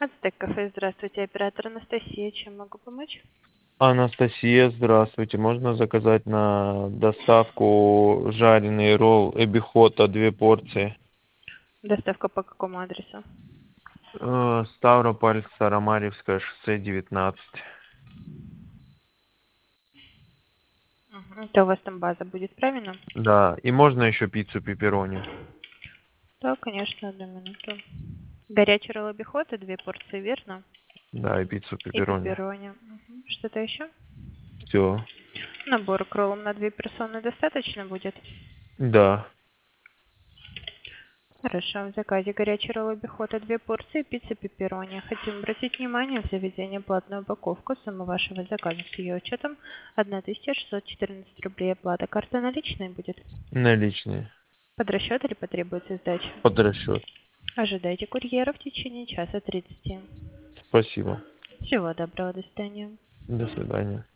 Ацтек кафе, здравствуйте, оператор Анастасия, чем могу помочь? Анастасия, здравствуйте. Можно заказать на доставку жареный ролл эбихота 2 порции? Доставка по какому адресу? Ставрополь, Старомарьевское шоссе 19. Это у вас там база будет, правильно? Да, и можно еще пиццу пепперони? Да, конечно, одну минуту. Горячий ролл обиход и 2 порции, верно? Да, и пиццу И пепперони. пепперони. Что-то еще? Все. Набор к роллам на 2 персоны достаточно будет? Да. Хорошо, в заказе горячий ролл обиход и 2 порции, пицца пепперони. Хотим обратить внимание в заведение платную упаковку. Сумма вашего заказа с ее учетом 1614 рублей. Оплата карты наличной будет. Наличные. Под расчет или потребуется сдача? Под расчет. Ожидайте курьера в течение часа 30. Спасибо. Всего доброго, до свидания. До свидания.